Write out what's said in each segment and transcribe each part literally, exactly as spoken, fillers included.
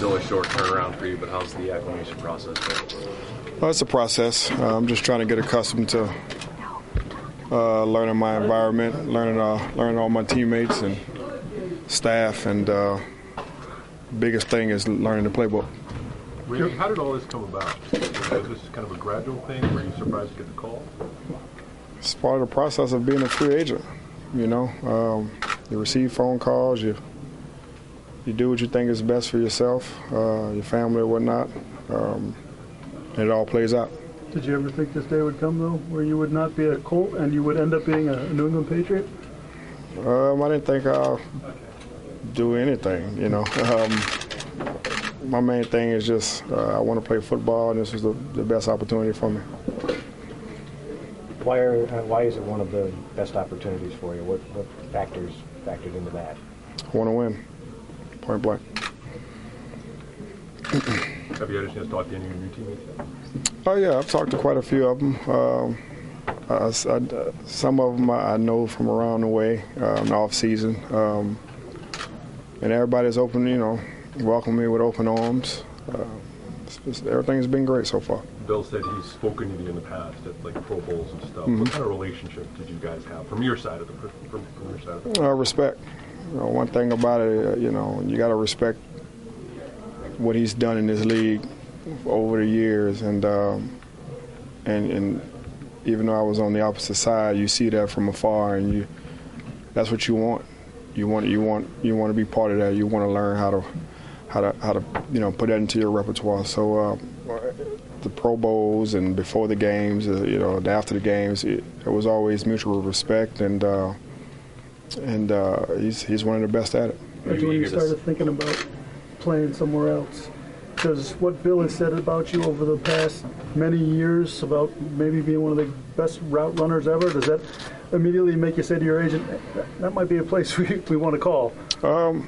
still a short turnaround for you, but how's the acclimation process been? Well, it's a process. Uh, I'm just trying to get accustomed to uh, learning my environment, learning uh, learning all my teammates and staff, and uh, biggest thing is learning the playbook. Randy, how did all this come about? Was this kind of a gradual thing? Were you surprised to get the call? It's part of the process of being a free agent. You know, um, you receive phone calls, you you do what you think is best for yourself, uh, your family, or whatnot. Um, and it all plays out. Did you ever think this day would come, though, where you would not be a Colt and you would end up being a New England Patriot? Um, I didn't think I'll do anything, you know. Um, my main thing is just uh, I want to play football, and this was the, the best opportunity for me. Why are uh, why is it one of the best opportunities for you? What what factors factored into that? I want to win, point blank. Have you had a chance to talk to any of your new teammates yet? Oh yeah, I've talked to quite a few of them. Um, I, I, some of them I know from around the way uh, in the off season, um, and everybody's open. You know, welcome me with open arms. Uh, it's, it's, everything's been great so far. Bill said he's spoken to you in the past at like Pro Bowls and stuff. Mm-hmm. What kind of relationship did you guys have from your side of the from, from your side of the uh, respect. You know, one thing about it, uh, you know, you got to respect what he's done in this league over the years, and um, and and even though I was on the opposite side, you see that from afar, and you that's what you want. You want you want you want to be part of that. You want to learn how to how to how to you know put that into your repertoire. So uh, the Pro Bowls and before the games, uh, you know, after the games, it, it was always mutual respect, and uh, and uh, he's he's one of the best at it. That's when you started thinking about playing somewhere else. Because what Bill has said about you over the past many years about maybe being one of the best route runners ever, does that immediately make you say to your agent, that might be a place we, we want to call? Um,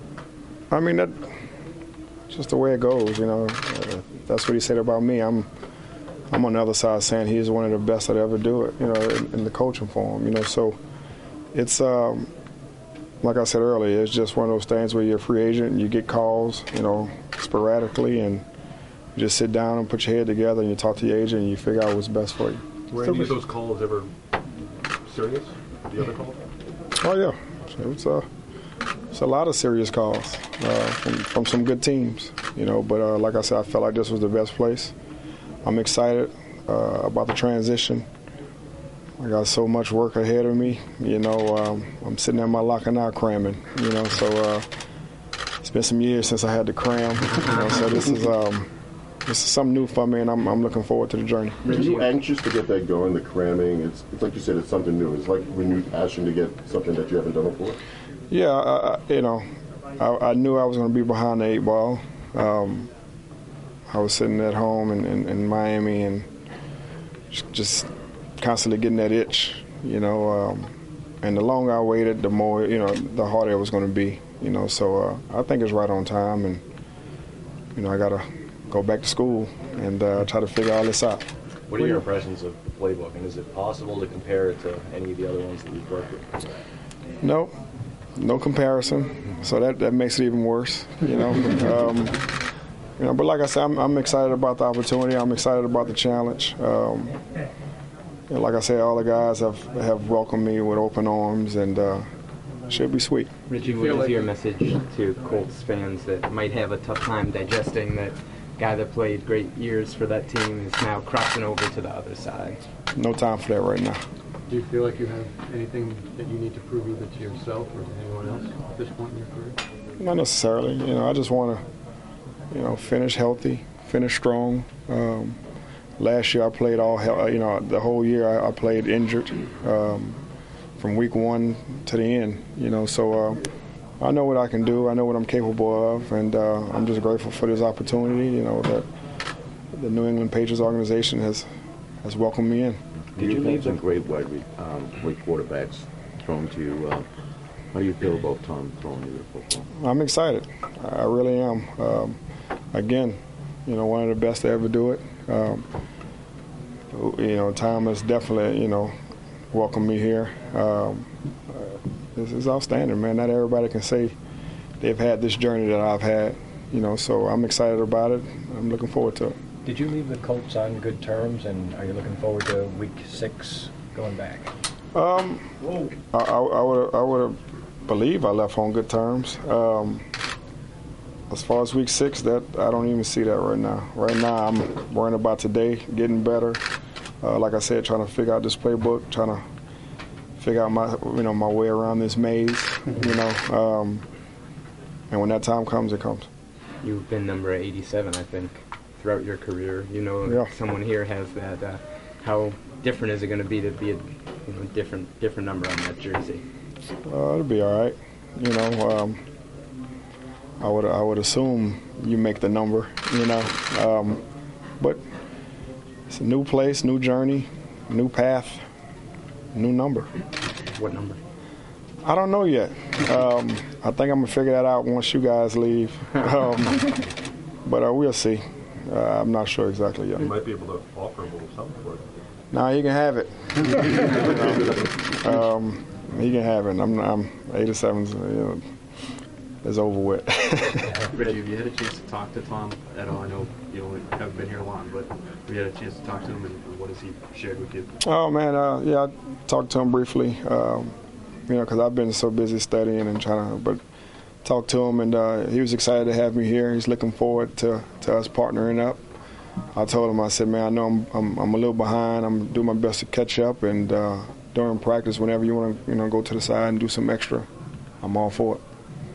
I mean, that's just the way it goes, you know. Uh, that's what he said about me. I'm I'm on the other side saying he's one of the best that ever do it, you know, in, in the coaching form, you know. So it's, um, like I said earlier, it's just one of those things where you're a free agent and you get calls, you know, sporadically, and you just sit down and put your head together and you talk to your agent and you figure out what's best for you. Were any of those calls ever serious? The other calls? Oh yeah, so it's a it's a lot of serious calls uh, from from some good teams, you know. But uh, like I said, I felt like this was the best place. I'm excited uh, about the transition. I got so much work ahead of me, you know. Um, I'm sitting in my locker now cramming, you know. So uh, it's been some years since I had to cram, you know. So this is um, this is something new for me, and I'm, I'm looking forward to the journey. Are you anxious to get that going? The cramming, it's, it's like you said, it's something new. It's like renewed passion to get something that you haven't done before. Yeah, I, I, you know, I, I knew I was going to be behind the eight ball. Um, I was sitting at home in, in, in Miami and just constantly getting that itch, you know. Um, and the longer I waited, the more, you know, the harder it was going to be, you know. So uh, I think it's right on time, and you know, I got to go back to school and uh, try to figure all this out. What are your impressions of the playbook, and is it possible to compare it to any of the other ones that you've worked with? No, no comparison. So that, that makes it even worse, you know. um, you know, but like I said, I'm, I'm excited about the opportunity. I'm excited about the challenge. Um, and like I said, all the guys have, have welcomed me with open arms, and uh, it should be sweet. Richie, what is your message to Colts fans that might have a tough time digesting that guy that played great years for that team is now crossing over to the other side? No time for that right now. Do you feel like you have anything that you need to prove either to yourself or to anyone else at this point in your career? Not necessarily. You know, I just want to, you know, finish healthy, finish strong. Um, last year I played all, you know, the whole year I, I played injured um, from week one to the end. You know, so uh, I know what I can do. I know what I'm capable of, and uh, I'm just grateful for this opportunity. You know, that the New England Patriots organization has has welcomed me in. You've had some great wide um, great quarterbacks thrown to you. Uh, how do you feel about Tom throwing you the football? I'm excited. I really am. Um, again, you know, one of the best to ever do it. Um, you know, Tom has definitely, you know, welcomed me here. Um, uh, this is outstanding, man. Not everybody can say they've had this journey that I've had. you know, so I'm excited about it. I'm looking forward to it. Did you leave the Colts on good terms, and are you looking forward to Week Six going back? Um, I, I, I would I would believe I left on good terms. Um, as far as Week Six, that I don't even see that right now. Right now, I'm worrying about today, getting better. Uh, like I said, trying to figure out this playbook, trying to figure out my you know my way around this maze. You know, um, and when that time comes, it comes. You've been number eighty-seven, I think, throughout your career. You know, Yeah. someone here has that. Uh, how different is it going to be to be a you know, different different number on that jersey? Uh, it'll be all right. You know, um, I would I would assume you make the number. You know, um, but it's a new place, new journey, new path, new number. What number? I don't know yet. Um, I think I'm gonna figure that out once you guys leave. Um, but uh, we'll see. Uh, I'm not sure exactly yet. You might be able to offer a little something for it. Nah, you can have it. You know, um, he can have it. I'm, I'm eighty-seven's, you know, it's over with. Reggie, have you had a chance to talk to Tom at all? I know you only haven't been here long, but have you had a chance to talk to him, and what has he shared with you? Oh man, uh, yeah, I talked to him briefly. Um, you know, because I've been so busy studying and trying to, but talked to him, and uh, he was excited to have me here. He's looking forward to, to us partnering up. I told him, I said, man, I know I'm I'm, I'm a little behind. I'm doing my best to catch up, and uh, during practice, whenever you want to, you know, go to the side and do some extra, I'm all for it.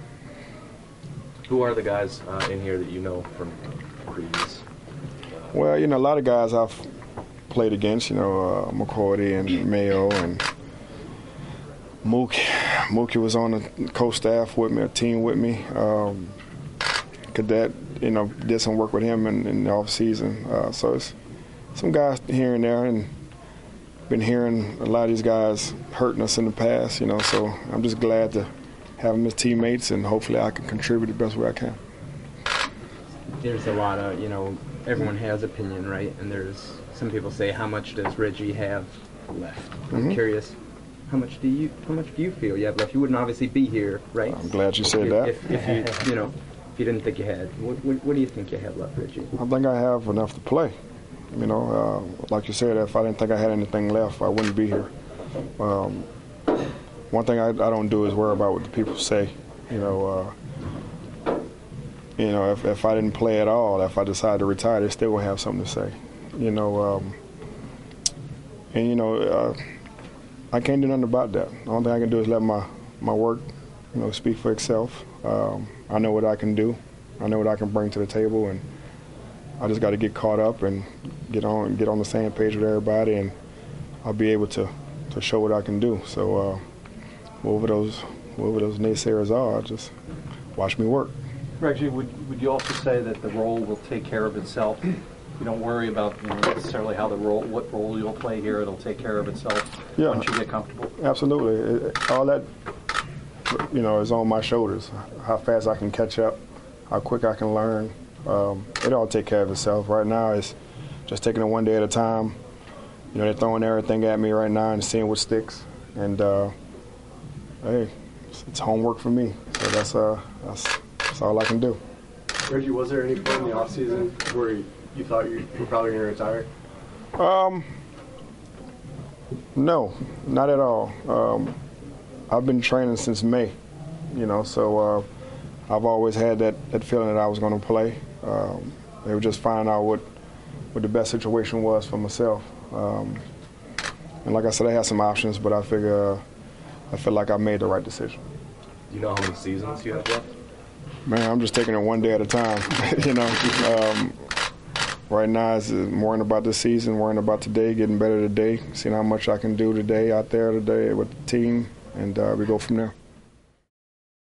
Who are the guys uh, in here that you know from previous? Well, you know, a lot of guys I've played against, you know, uh, McCourty and Mayo and Mook. Mookie was on the coach staff with me, a team with me. Um, Cadet, you know, did some work with him in, in the off season. Uh, so it's some guys here and there, and been hearing a lot of these guys hurting us in the past, you know. So I'm just glad to have them as teammates, and hopefully I can contribute the best way I can. There's a lot of, you know, everyone has opinion, right? And there's some people say, how much does Reggie have left? I'm Mhm. curious, how much do you how much do you feel you have left? You wouldn't obviously be here, right? I'm glad you said if, that. If, if you, you know, if you didn't think you had, what, what, what do you think you have left, Reggie? I think I have enough to play. You know, uh, like you said, if I didn't think I had anything left, I wouldn't be here. Um, one thing I, I don't do is worry about what the people say. You know, uh, you know, if, if I didn't play at all, if I decided to retire, they still will have something to say. You know, um, and you know, uh, I can't do nothing about that. The only thing I can do is let my, my work, you know, speak for itself. Um, I know what I can do. I know what I can bring to the table, and I just got to get caught up and get on get on the same page with everybody, and I'll be able to, to show what I can do. So uh, whoever those whoever those naysayers are, just watch me work. Reggie, would would you also say that the role will take care of itself? You don't worry about, you know, necessarily how the role, what role you'll play here. It'll take care of itself Yeah. once you get comfortable. Absolutely. It, all that, you know, is on my shoulders. How fast I can catch up, how quick I can learn. Um, it all take care of itself. Right now, it's just taking it one day at a time. You know, they're throwing everything at me right now and seeing what sticks. And uh, hey, it's, it's homework for me. So that's uh, that's, that's all I can do. Reggie, was there any point in the offseason where you, you thought you were probably going to retire? Um, no, not at all. Um, I've been training since May, you know, so uh, I've always had that, that feeling that I was going to play. Um, they were just finding out what, what the best situation was for myself. Um, and like I said, I had some options, but I figure uh, I feel like I made the right decision. Do you know how many seasons you have left? Man, I'm just taking it one day at a time, you know. Um, right now, it's worrying about this season, worrying about today, getting better today, seeing how much I can do today out there today with the team, and uh, we go from there.